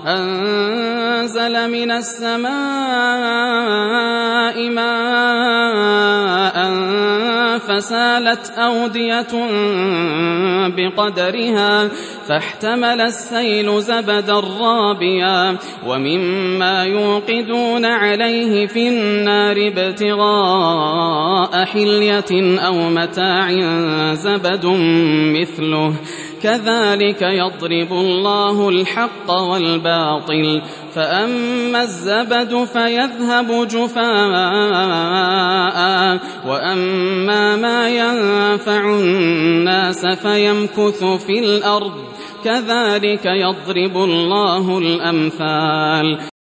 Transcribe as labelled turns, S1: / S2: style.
S1: أنزل من السماء ماء فسالت أودية بقدرها فاحتمل السيل زبدا رابيا ومما يوقدون عليه في النار ابتغاء حلية أو متاع زبد مثله كذلك يضرب الله الحق والباطل فأما الزبد فيذهب جفاء وأما ما ينفع الناس فيمكث في الأرض كذلك يضرب الله الأمثال